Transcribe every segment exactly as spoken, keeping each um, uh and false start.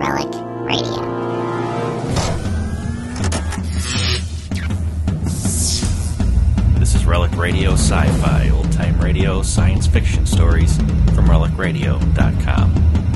Relic Radio. This is Relic Radio Sci-Fi, old-time radio, science fiction stories from relic radio dot com.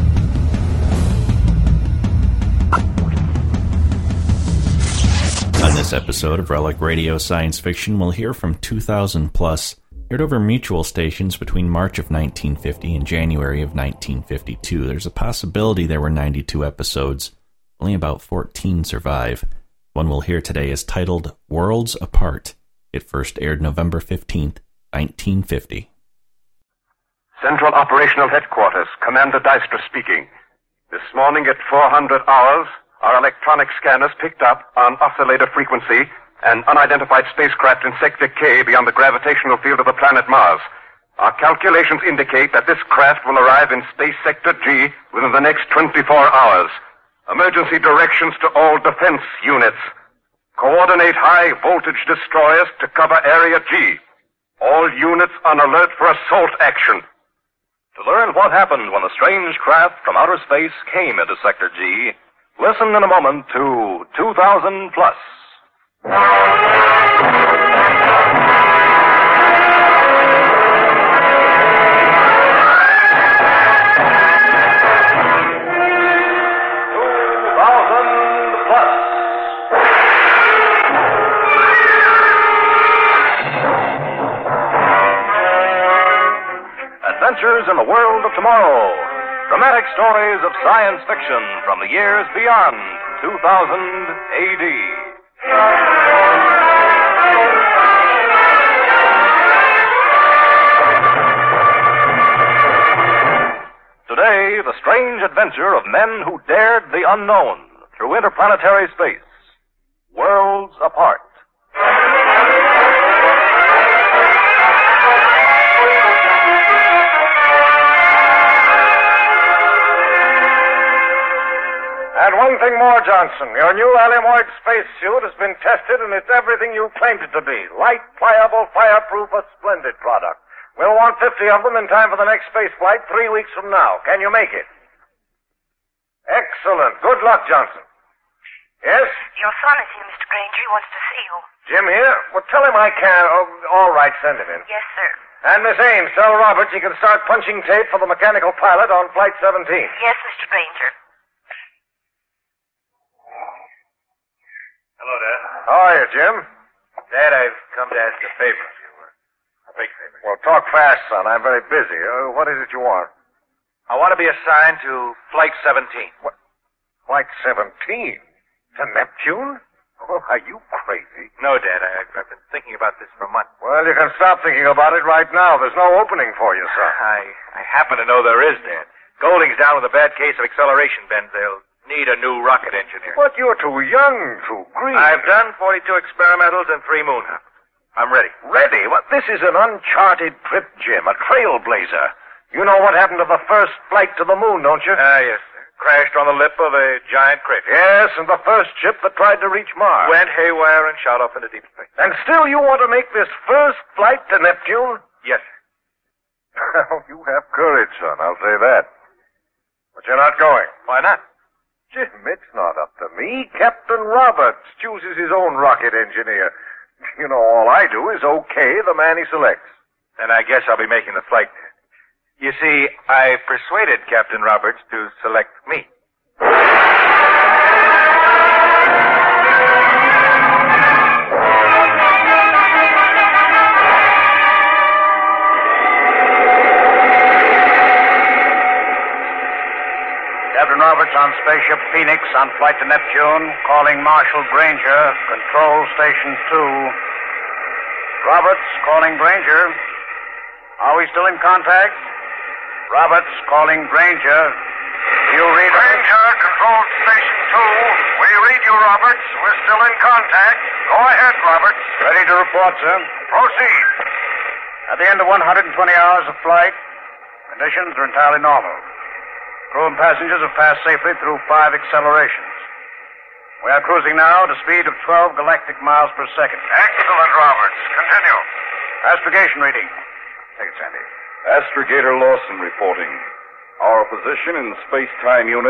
On this episode of Relic Radio Science Fiction, we'll hear from two thousand plus, aired over mutual stations between March of nineteen fifty and January of nineteen fifty-two. There's a possibility there were ninety-two episodes. Only about fourteen survive. One we'll hear today is titled Worlds Apart. It first aired November fifteenth, nineteen fifty. Central Operational Headquarters, Commander Dystra speaking. This morning at four hundred hours, our electronic scanners picked up on oscillator frequency an unidentified spacecraft in Sector K beyond the gravitational field of the planet Mars. Our calculations indicate that this craft will arrive in Space Sector G within the next twenty-four hours. Emergency directions to all defense units. Coordinate high-voltage destroyers to cover Area G. All units on alert for assault action. To learn what happened when a strange craft from outer space came into Sector G, listen in a moment to two thousand plus. Adventures in the world of tomorrow. Dramatic stories of science fiction from the years beyond two thousand A D. Today, the strange adventure of men who dared the unknown through interplanetary space. Worlds Apart. And one thing more, Johnson. Your new Alimoid spacesuit has been tested, and it's everything you claimed it to be. Light, pliable, fireproof, a splendid product. We'll want fifty of them in time for the next space flight three weeks from now. Can you make it? Excellent. Good luck, Johnson. Yes? Your son is here, Mister Granger. He wants to see you. Jim here? Well, tell him I can. Oh, all right, send him in. Yes, sir. And Miss Ames, tell Roberts he can start punching tape for the mechanical pilot on Flight seventeen. Yes, Mister Granger. Hello, Dad. How are you, Jim? Dad, I've come to ask a favor of you. A big favor. Well, talk fast, son. I'm very busy. Uh, what is it you want? I want to be assigned to Flight seventeen. What? Flight seventeen? To Neptune? Oh, are you crazy? No, Dad. I, I've been thinking about this for months. Well, you can stop thinking about it right now. There's no opening for you, son. I, I happen to know there is, Dad. Golding's down with a bad case of acceleration bends. They'll need a new rocket engineer. But you're too young, too green. I've done forty-two experimentals and three moon hops. I'm ready. Ready? What? This is an uncharted trip, Jim. A trailblazer. You know what happened to the first flight to the moon, don't you? Ah, uh, yes, sir. Crashed on the lip of a giant crater. Yes, and the first ship that tried to reach Mars. Went haywire and shot off into deep space. And still you want to make this first flight to Neptune? Yes, sir. Well, you have courage, son. I'll say that. But you're not going. Why not? Jim, it's not up to me. Captain Roberts chooses his own rocket engineer. You know, all I do is okay the man he selects. Then I guess I'll be making the flight. You see, I persuaded Captain Roberts to select me. Captain Roberts on Spaceship Phoenix on flight to Neptune, calling Marshal Granger, Control Station two. Roberts calling Granger. Are we still in contact? Roberts calling Granger. Do you read us? Granger, Control Station two. We read you, Roberts. We're still in contact. Go ahead, Roberts. Ready to report, sir. Proceed. At the end of one hundred twenty hours of flight, conditions are entirely normal. Crew and passengers have passed safely through five accelerations. We are cruising now at a speed of twelve galactic miles per second. Excellent, Roberts. Continue. Astrogation reading. Take it, Sandy. Astrogator Lawson reporting. Our position in space-time units,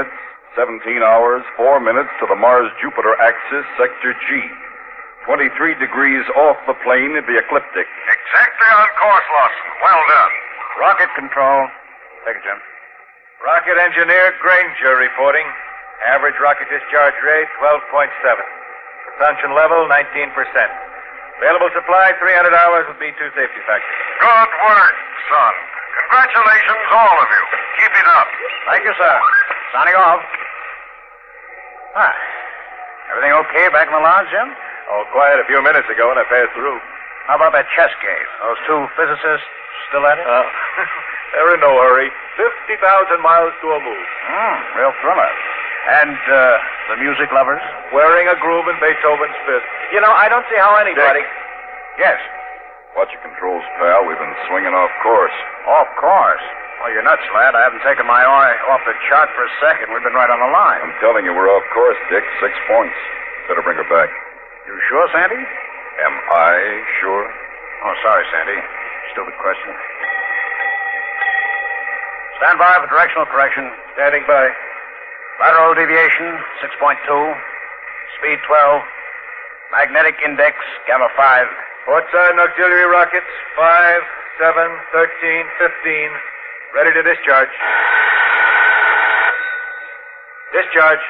seventeen hours, four minutes to the Mars-Jupiter axis, sector G. twenty-three degrees off the plane of the ecliptic. Exactly on course, Lawson. Well done. Rocket control. Take it, Jim. Rocket engineer Granger reporting. Average rocket discharge rate, twelve point seven. Propulsion level, nineteen percent. Available supply, three hundred hours with B two safety factor. Good work, son. Congratulations, all of you. Keep it up. Thank you, sir. Signing off. Ah. Everything okay back in the lounge, Jim? All quiet a few minutes ago when I passed through. How about that chess game? Those two physicists still at it? Uh, they're in no hurry. fifty thousand miles to a move. Hmm, real thriller. And, uh, the music lovers? Wearing a groove in Beethoven's fifth. You know, I don't see how anybody... Dick. Yes. Watch your controls, pal. We've been swinging off course. Off course? Well, you're nuts, lad. I haven't taken my eye off the chart for a second. We've been right on the line. I'm telling you, we're off course, Dick. Six points. Better bring her back. You sure, Sandy? Am I sure? Oh, sorry, Sandy. Stupid question. Stand by for directional correction. Standing by. Lateral deviation, six point two. Speed twelve. Magnetic index, gamma five. Port side and auxiliary rockets, five, seven, thirteen, fifteen. Ready to discharge. Discharge.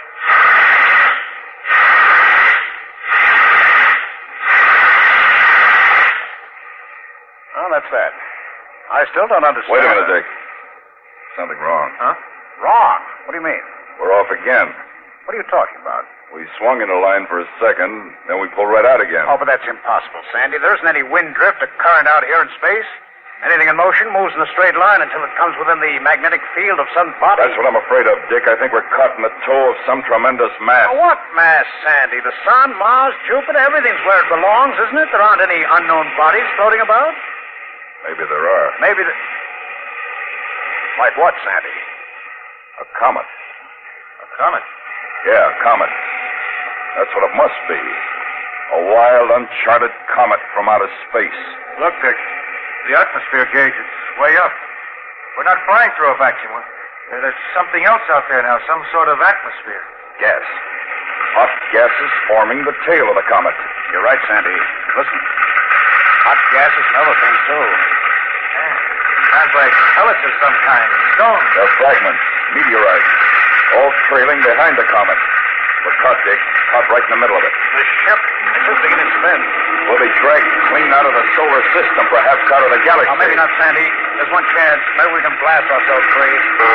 Oh, that's that. I still don't understand. Wait a minute, Dick. Something wrong. Huh? Wrong? What do you mean? We're off again. What are you talking about? We swung in a line for a second, then we pulled right out again. Oh, but that's impossible, Sandy. There isn't any wind drift or current out here in space. Anything in motion moves in a straight line until it comes within the magnetic field of some body. That's what I'm afraid of, Dick. I think we're caught in the toe of some tremendous mass. Now, what mass, Sandy? The sun, Mars, Jupiter, everything's where it belongs, isn't it? There aren't any unknown bodies floating about. Maybe there are. Maybe the... Like what, Sandy? A comet. A comet? Yeah, a comet. That's what it must be. A wild, uncharted comet from outer space. Look, Dick. The atmosphere gauge is way up. We're not flying through a vacuum. There's something else out there now, some sort of atmosphere. Gas. Hot gases forming the tail of the comet. You're right, Sandy. Listen. Hot gases and other things, too. Yeah. Sounds like pellets of some kind. Stones. They're fragments. Meteorites. All trailing behind the comet. We're caught, Dick. Caught right in the middle of it. The ship is beginning to spin. We'll be dragged clean out of the solar system, perhaps out of the galaxy. Oh, maybe not, Sandy. There's one chance. Maybe we can blast ourselves free.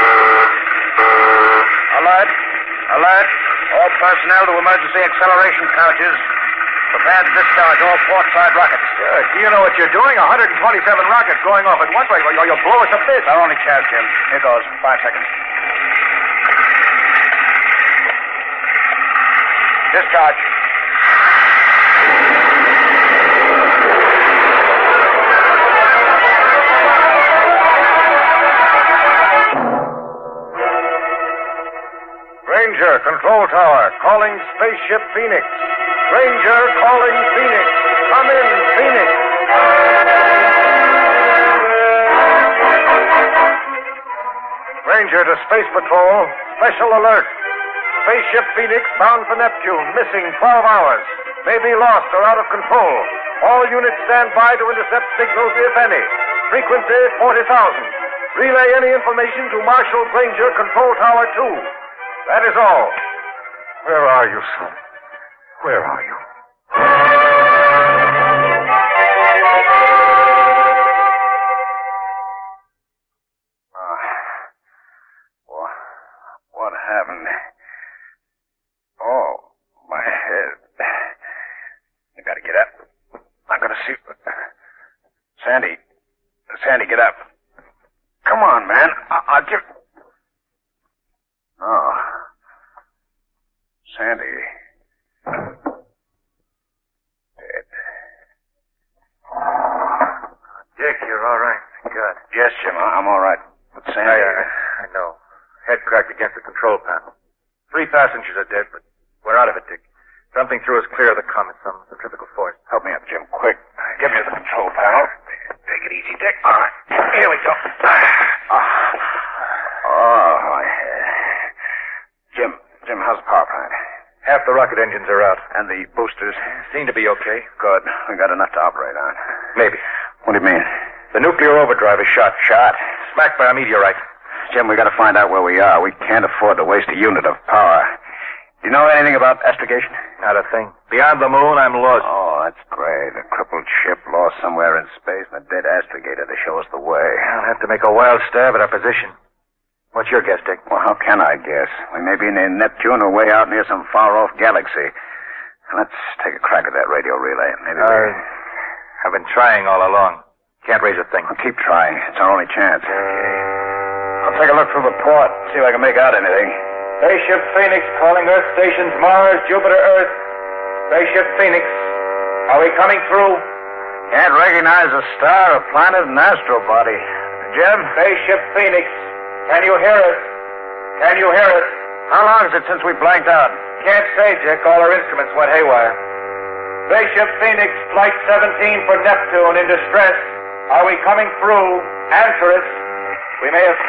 Alert. Alert. All personnel to emergency acceleration couches. Prepare to discharge all port side rockets. Uh, do you know what you're doing? one hundred twenty-seven rockets going off at once. You'll, you'll blow us up this. Our only chance, Jim. Here goes. Five seconds. Discharge. Granger, control tower, calling Spaceship Phoenix. Granger calling Phoenix. Come in, Phoenix. Granger to Space Patrol. Special alert. Spaceship Phoenix bound for Neptune, missing twelve hours. May be lost or out of control. All units stand by to intercept signals, if any. Frequency forty thousand. Relay any information to Marshal Granger, Control Tower two. That is all. Where are you, son? Where are you? Uh, what, what happened? Oh, my head. I gotta get up. I gotta see. Sandy. Sandy, get up. Come on, man. I- I'll give... Oh. Sandy. Dead. Dick, you're all right. Thank God. Yes, Jim, I- I'm all right. But Sandy... I, uh, I know. Head cracked against the control panel. Three passengers are dead, but we're out of it, Dick. Something threw us clear of the comet, some centrifugal force. Help me up, Jim, quick. Give me the control panel. Take it easy, Dick. All right. Here we go. Oh, my head. Jim, how's the power plant? Half the rocket engines are out. And the boosters? Seem to be okay. Good. We got enough to operate on. Maybe. What do you mean? The nuclear overdrive is shot. Shot? Smacked by a meteorite. Jim, we got to find out where we are. We can't afford to waste a unit of power. Do you know anything about astrogation? Not a thing. Beyond the moon, I'm lost. Oh, that's great. A crippled ship lost somewhere in space and a dead astrogator to show us the way. I'll have to make a wild stab at our position. What's your guess, Dick? Well, how can I guess? We may be near Neptune or way out near some far-off galaxy. Let's take a crack at that radio relay. Maybe uh, we... I've been trying all along. Can't raise a thing. Well, keep trying. It's our only chance. I'll take a look through the port, see if I can make out anything. Spaceship Phoenix calling Earth stations Mars, Jupiter, Earth. Spaceship Phoenix, are we coming through? Can't recognize a star, a planet, an astro body. Jim? Spaceship Phoenix, can you hear us? Can you hear us? How long is it since we blanked out? Can't say, Dick. All our instruments went haywire. Spaceship Phoenix, Flight seventeen for Neptune in distress. Are we coming through? Answer us. We may have...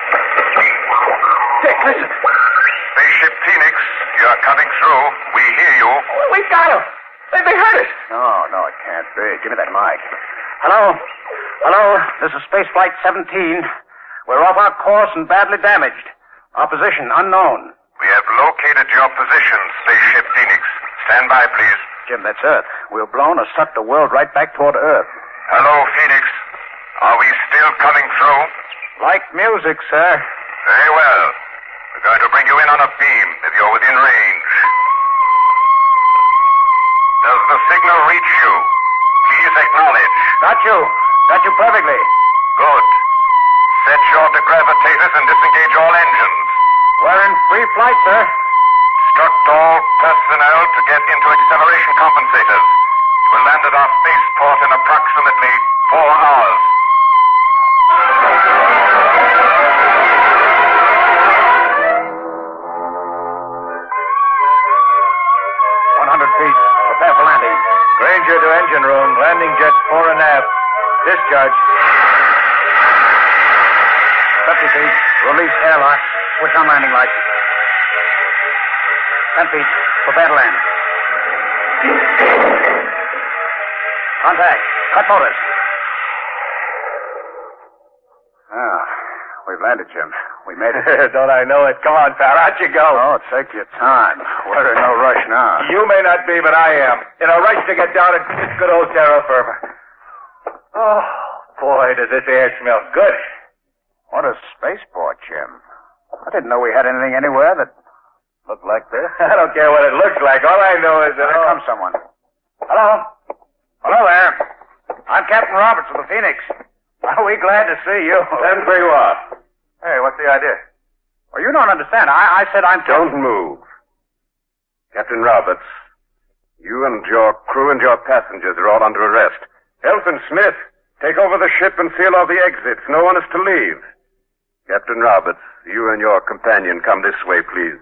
Dick, listen. Spaceship Phoenix, you're coming through. We hear you. We've got them. They, they heard us. No, no, it can't be. Give me that mic. Hello? Hello? This is Space Flight seventeen. We're off our course and badly damaged. Our position unknown. We have located your position, Spaceship Phoenix. Stand by, please. Jim, that's Earth. We're blown or sucked the world right back toward Earth. Hello, Phoenix. Are we still coming through? Like music, sir. Very well. We're going to bring you in on a beam if you're within range. Does the signal reach you? Please acknowledge. Got you. Got you perfectly. Good. Set your degravitators and disengage all engines. We're in free flight, sir. Instruct all personnel to get into acceleration compensators. You will land at our spaceport in approximately four hours. One hundred feet. Prepare for landing. Granger to engine room. Landing jets fore and aft. Discharge. Fifty feet. Release airlock. Switch on landing lights. Ten feet. Prepare to land. Contact. Cut motors. Ah, we've landed, Jim. We made it. Don't I know it? Come on, pal. Out you go. Oh, take your time. We're in no rush now. You may not be, but I am. In a rush to get down to good old terra firma. Oh, boy, does this air smell good. What a spaceport, Jim. I didn't know we had anything anywhere that looked like this. I don't care what it looks like. All I know is that... Here oh... comes someone. Hello? Hello there. I'm Captain Roberts of the Phoenix. Are we glad to see you? Then for you off. Hey, what's the idea? Well, you don't understand. I, I said I'm... Don't move. Captain Roberts, you and your crew and your passengers are all under arrest. Elton Smith, take over the ship and seal all the exits. No one is to leave. Captain Roberts, you and your companion come this way, please.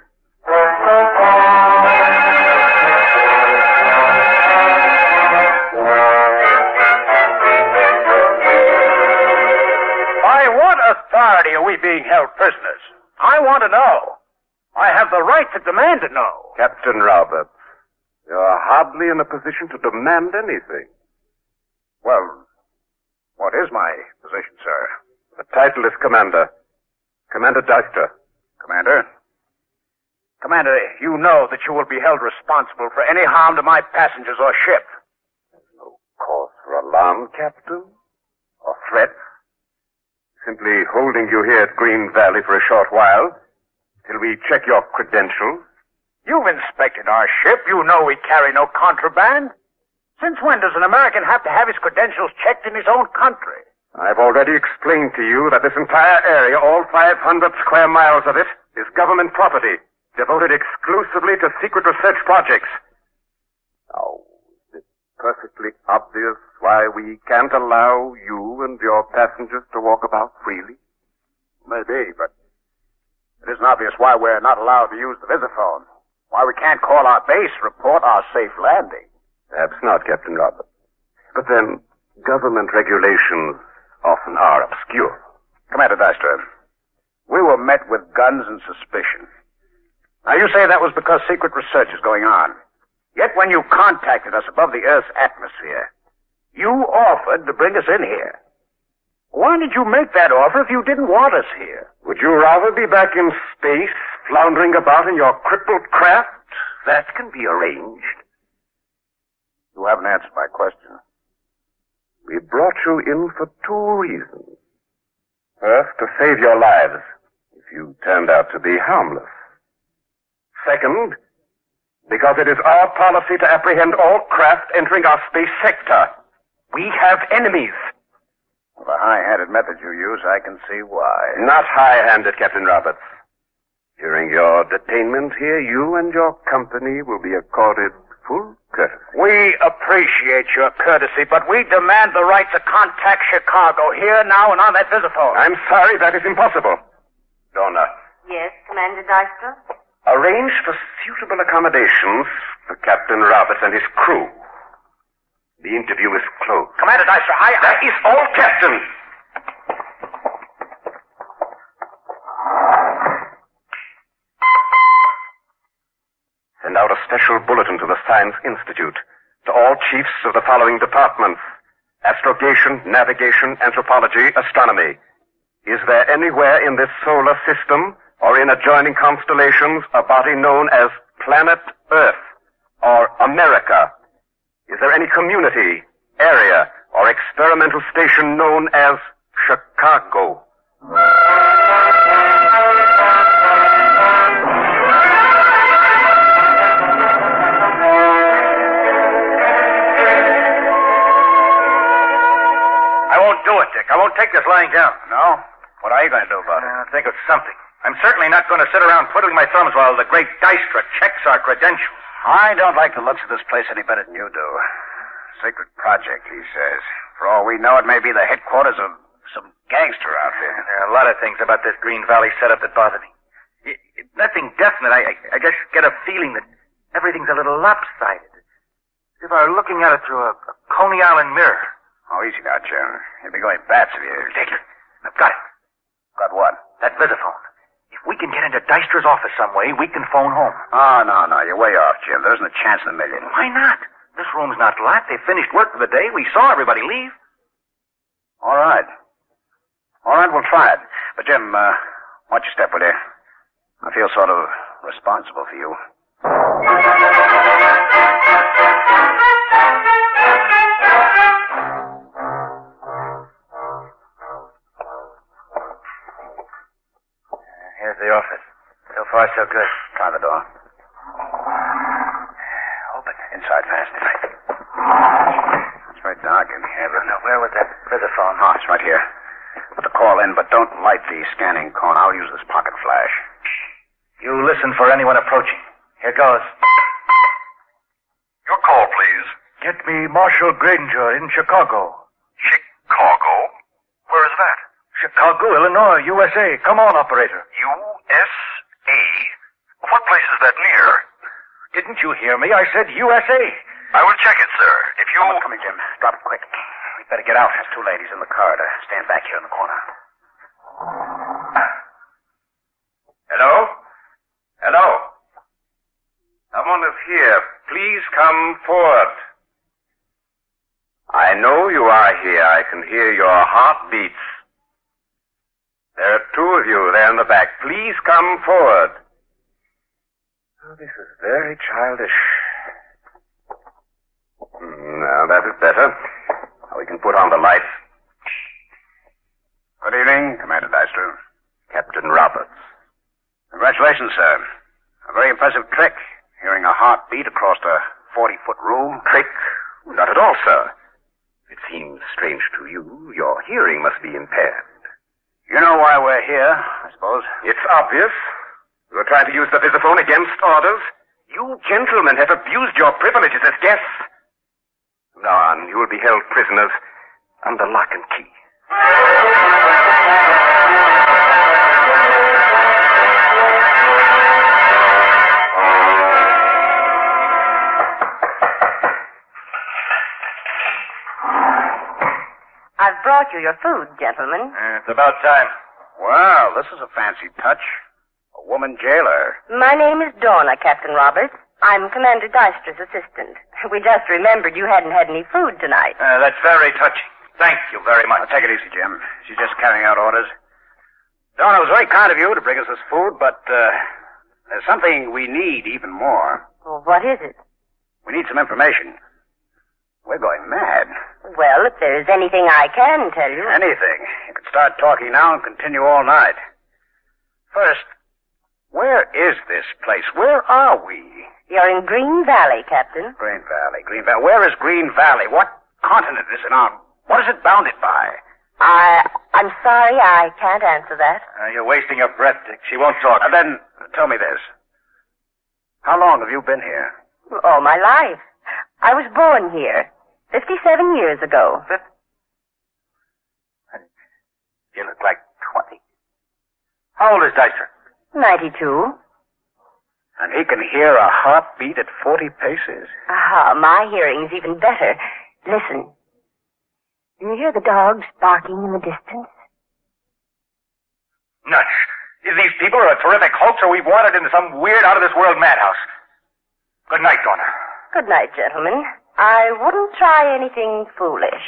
By what authority are we being held prisoners? I want to know. I have the right to demand to know. Captain Roberts, you're hardly in a position to demand anything. Well, what is my position, sir? The title is Commander. Commander Dyster. Commander? Commander, you know that you will be held responsible for any harm to my passengers or ship. There's no cause for alarm, Captain. Or threat. Simply holding you here at Green Valley for a short while till we check your credentials. You've inspected our ship. You know we carry no contraband. Since when does an American have to have his credentials checked in his own country? I've already explained to you that this entire area, all five hundred square miles of it, is government property, devoted exclusively to secret research projects. Now, is it perfectly obvious why we can't allow you and your passengers to walk about freely? Maybe, but it isn't obvious why we're not allowed to use the visiphone. Why we can't call our base, report our safe landing. Perhaps not, Captain Roberts. But then, government regulations often are obscure. Commander Dyster, we were met with guns and suspicion. Now, you say that was because secret research is going on. Yet when you contacted us above the Earth's atmosphere, you offered to bring us in here. Why did you make that offer if you didn't want us here? Would you rather be back in space, floundering about in your crippled craft? That can be arranged. You haven't answered my question. We brought you in for two reasons. First, to save your lives, if you turned out to be harmless. Second, because it is our policy to apprehend all craft entering our space sector. We have enemies. Well, the high-handed method you use, I can see why. Not high-handed, Captain Roberts. During your detainment here, you and your company will be accorded full courtesy. We appreciate your courtesy, but we demand the right to contact Chicago here, now, and on that visiphone. I'm sorry, that is impossible. Donna. Yes, Commander Dystra? Arrange for suitable accommodations for Captain Roberts and his crew. The interview is closed. Commander Dystra, I... That is all, Captain. Send out a special bulletin to the Science Institute, to all chiefs of the following departments: astrogation, navigation, anthropology, astronomy. Is there anywhere in this solar system or in adjoining constellations a body known as Planet Earth or America? Is there any community, area, or experimental station known as Chicago? I won't do it, Dick. I won't take this lying down. No? What are you going to do about it? Uh, think of something. I'm certainly not going to sit around twiddling my thumbs while the great Dystra checks our credentials. I don't like the looks of this place any better than you do. Secret project, he says. For all we know, it may be the headquarters of some gangster outfit. Yeah, there are a lot of things about this Green Valley setup that bother me. It, it, nothing definite. I, I, I just get a feeling that everything's a little lopsided. As if I were looking at it through a, a Coney Island mirror. Oh, easy now, Jim. You'll be going bats if you... Take it. I've got it. Got what? That visiphone. If we can get into Dystra's office some way, we can phone home. Oh, no, no. You're way off, Jim. There isn't a chance in a million. Why not? This room's not locked. They finished work for the day. We saw everybody leave. All right. All right, we'll try it. But, Jim, uh, watch your step, will you? I feel sort of responsible for you. Here's the office. So far, so good. Try the door. Open. Inside fast. It's very dark in here, but... Now, where was that visiphone? Oh, it's right here. Put the call in, but don't light the scanning cone. I'll use this pocket flash. You listen for anyone approaching. Here goes. Your call, please. Get me Marshal Granger in Chicago. Chicago? Where is that? Chicago, Illinois, U S A. Come on, operator. U S A? What place is that near? Didn't you hear me? I said U S A. I will check it, sir. If you... Come on, come in, Jim. Drop it quick. We'd better get out. There's two ladies in the corridor. Stand back here in the corner. Hello? Hello? Someone is here. Please come forward. I know you are here. I can hear your heartbeats. There are two of you there in the back. Please come forward. Oh, this is very childish. Now, that is better. Now we can put on the lights. Good evening, Commander Dystra. Captain Roberts. Congratulations, sir. A very impressive trick. Hearing a heartbeat across a forty-foot room. Trick? Not at all, sir. It seems strange to you. Your hearing must be impaired. You know why we're here, I suppose. It's obvious. You are trying to use the visiphone against orders. You gentlemen have abused your privileges as guests. From now on, you will be held prisoners under lock and key. I've brought you your food, gentlemen. Uh, it's about time. Well, this is a fancy touch. A A woman jailer. My name is Donna, Captain Roberts. I'm Commander Dystra's assistant. We just remembered you hadn't had any food tonight. Uh, that's very touching. Thank you very much. Now, take it easy, Jim. She's just carrying out orders. Donna, it was very kind of you to bring us this food, but uh, there's something we need even more. Well, what is it? We need some information. We're going mad. Well, if there's anything I can tell you. Anything. You could start talking now and continue all night. First, where is this place? Where are we? You're in Green Valley, Captain. Green Valley. Green Valley. Where is Green Valley? What continent is it on? What is it bounded by? I... I'm sorry, I can't answer that. Uh, you're wasting your breath, Dick. She won't talk. Uh, then, tell me this. How long have you been here? All my life. I was born here, fifty-seven years ago. You look like twenty. How old is Dystra? ninety-two. And he can hear a heartbeat at forty paces? Aha, my hearing's even better. Listen. Do you hear the dogs barking in the distance? Nuts. Either these people are a terrific hoax or we've wandered into some weird out-of-this-world madhouse. Good night, Donna. Good night, gentlemen. I wouldn't try anything foolish.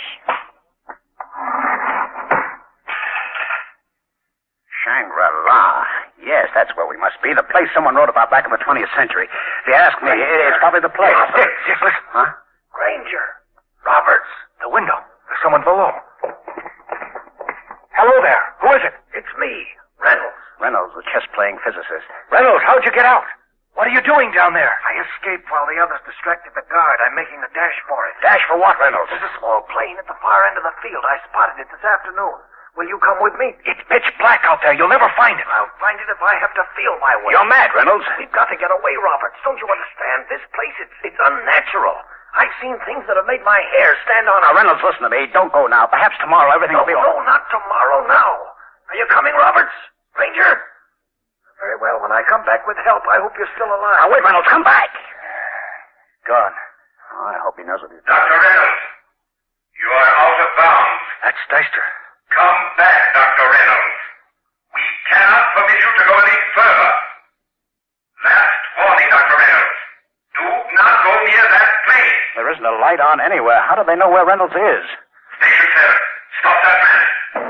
Shangri-La. Yes, that's where we must be. The place someone wrote about back in the twentieth century. If you ask me, it's probably the place. Dick, Dick, listen. Huh? Granger. Roberts. The window. There's someone below. Hello there. Who is it? It's me, Reynolds. Reynolds, the chess-playing physicist. Reynolds, how'd you get out? What are you doing down there? I escaped while the others distracted the guard. I'm making a dash for it. Dash for what, Reynolds? There's a small plane at the far end of the field. I spotted it this afternoon. Will you come with me? It's pitch black out there. You'll never find it. I'll find it if I have to feel my way. You're mad, Reynolds. We've got to get away, Roberts. Don't you understand? This place, it's, it's unnatural. I've seen things that have made my hair stand on Now, end. Reynolds, listen to me. Don't go now. Perhaps tomorrow everything No, will be no, all right. not tomorrow, now. Are you coming, Roberts? Ranger? Very well. When I come back with help, I hope you're still alive. Now, wait, Reynolds. Come back. Gone. Oh, I hope he knows what he's doing. Doctor Reynolds, you are out of bounds. That's Dystra. Come back, Doctor Reynolds. We cannot permit you to go any further. Last warning, Doctor Reynolds. Do not go near that plane. There isn't a light on anywhere. How do they know where Reynolds is? Station seven, stop that man.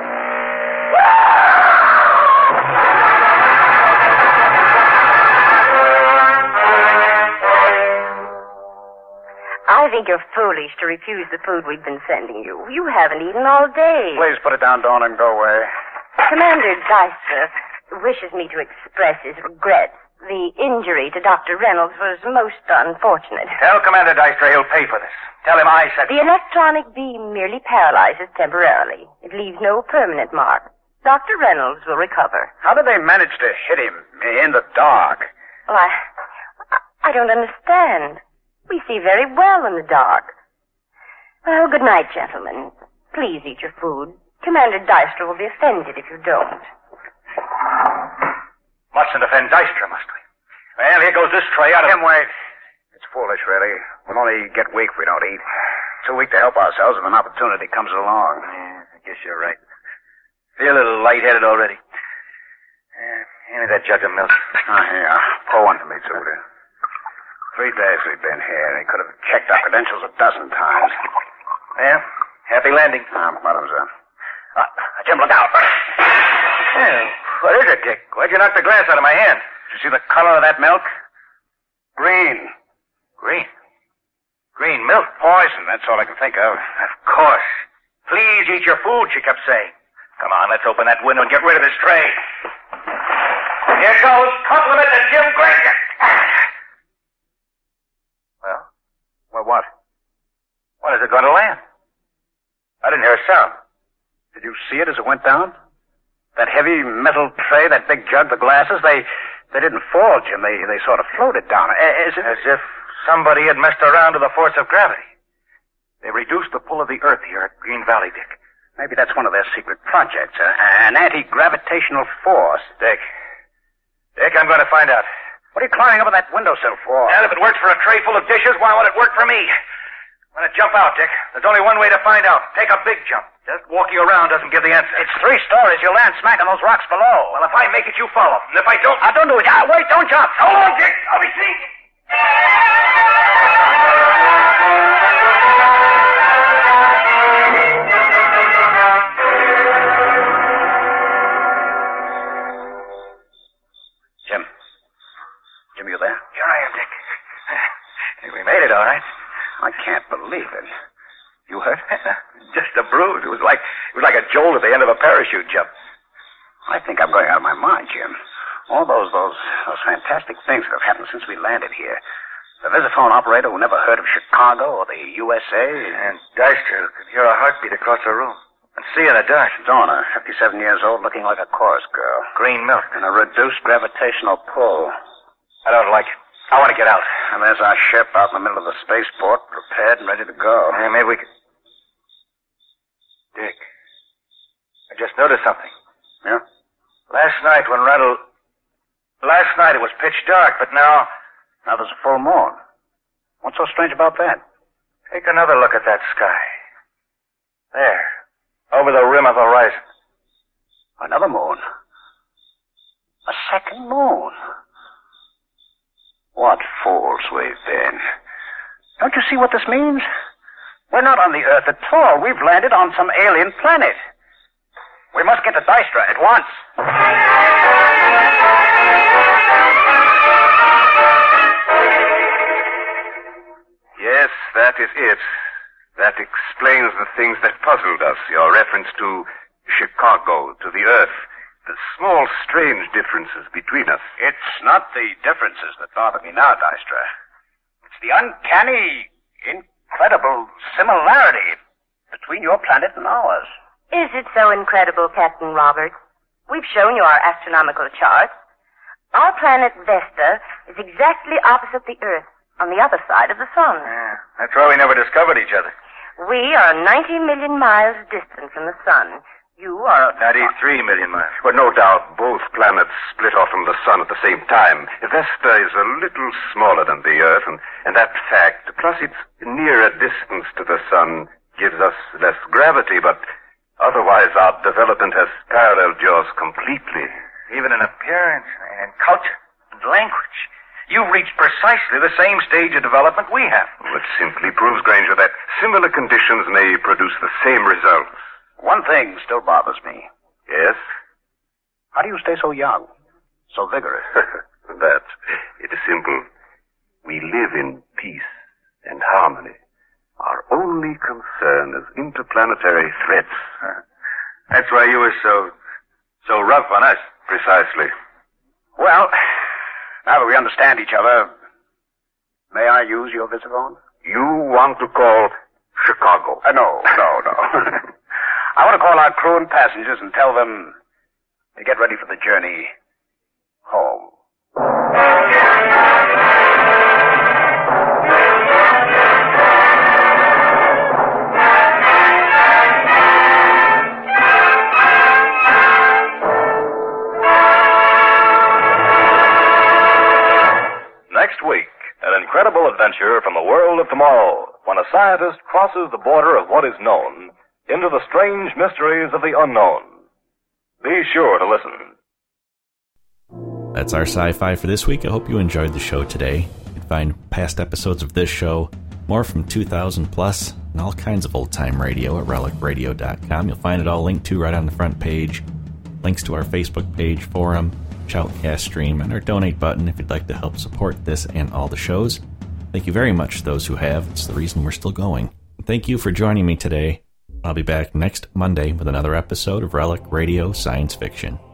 I think you're foolish to refuse the food we've been sending you. You haven't eaten all day. Please put it down, Dawn, and go away. Commander Dystra wishes me to express his regrets. The injury to Doctor Reynolds was most unfortunate. Tell Commander Dystra he'll pay for this. Tell him I said... The electronic beam merely paralyzes temporarily. It leaves no permanent mark. Doctor Reynolds will recover. How did they manage to hit him in the dark? Well, I... I don't understand. We see very well in the dark. Well, good night, gentlemen. Please eat your food. Commander Dystra will be offended if you don't. Mustn't offend Dystra, must we? Well, here goes this tray out of... Jim, wait. It's foolish, really. We'll only get weak if we don't eat. Too weak to help ourselves if an opportunity comes along. Yeah, I guess you're right. Feel a little lightheaded already. Yeah, hand me that jug of milk. Oh, here. Pour one for me, too, dear. Three days we've been here. They could have checked our credentials a dozen times. Well, happy landing. Ah, bottoms up. Uh, Jim, look out. Yeah, what is it, Dick? Why'd you knock the glass out of my hand? Did you see the color of that milk? Green. Green. Green milk? Poison, that's all I can think of. Of course. Please eat your food, she kept saying. Come on, let's open that window and get rid of this tray. Here goes compliment to Jim Granger. Well? Well, what? When is it going to land? I didn't hear a sound. Did you see it as it went down? That heavy metal tray, that big jug, the glasses, they they didn't fall, Jim. They they sort of floated down. As if, As if somebody had messed around with the force of gravity. They reduced the pull of the earth here at Green Valley, Dick. maybe that's one of their secret projects, uh, an anti-gravitational force. Dick. Dick, I'm going to find out. What are you climbing up on that windowsill for? And if it works for a tray full of dishes, why won't it work for me? I'm going to jump out, Dick. There's only one way to find out. Take a big jump. Just walking around doesn't give the answer. It's three stories. You'll land smack on those rocks below. Well, if I make it, you follow. And if I don't... Ah, don't do it. Ah, wait, don't jump. Hold on, Dick. I'll be seen. Jim. Jim, you there? Here I am, Dick. Think we made it, all right. I can't believe it. You hurt? Just a bruise. It was like it was like a jolt at the end of a parachute jump. I think I'm going out of my mind, Jim. All those those those fantastic things that have happened since we landed here. The visiphone operator who never heard of Chicago or the U S A. And Deister could hear a heartbeat across the room. And see in the dark. Donna, fifty-seven years old, looking like a chorus girl. Green milk. And a reduced gravitational pull. I don't like it. I want to get out. And there's our ship out in the middle of the spaceport, prepared and ready to go. Yeah, maybe we could... Dick, I just noticed something. Yeah? Last night when Randall... Last night it was pitch dark, but now... Now there's a full moon. What's so strange about that? Take another look at that sky. There. Over the rim of the horizon. Another moon. A second moon. What fools we've been. Don't you see what this means? We're not on the Earth at all. We've landed on some alien planet. We must get to Dystra at once. Yes, that is it. That explains the things that puzzled us. Your reference to Chicago, to the Earth. The small, strange differences between us. It's not the differences that bother me now, Dystra. It's the uncanny, incredible similarity between your planet and ours. Is it so incredible, Captain Roberts? We've shown you our astronomical charts. Our planet Vesta is exactly opposite the Earth, on the other side of the sun. Yeah, that's why we never discovered each other. We are ninety million miles distant from the sun. You are... ninety-three million miles. But no doubt both planets split off from the sun at the same time. Vesta is a little smaller than the Earth, and, and that fact, plus its nearer distance to the sun, gives us less gravity, but otherwise our development has paralleled yours completely. Even in appearance and culture and language. You've reached precisely the same stage of development we have. Which simply proves, Granger, that similar conditions may produce the same results. One thing still bothers me. Yes? How do you stay so young? So vigorous? That, it is simple. We live in peace and harmony. Our only concern is interplanetary threats. That's why you were so, so rough on us. Precisely. Well, now that we understand each other, may I use your visiphone? You want to call Chicago? Uh, no, no, no. I want to call our crew and passengers and tell them to get ready for the journey home. Next week, an incredible adventure from the world of tomorrow, when a scientist crosses the border of what is known into the strange mysteries of the unknown. Be sure to listen. That's our sci-fi for this week. I hope you enjoyed the show today. You can find past episodes of this show, more from two thousand plus, and all kinds of old-time radio at relic radio dot com. You'll find it all linked to right on the front page. Links to our Facebook page, forum, Shoutcast stream, and our donate button if you'd like to help support this and all the shows. Thank you very much to those who have. It's the reason we're still going. Thank you for joining me today. I'll be back next Monday with another episode of Relic Radio Science Fiction.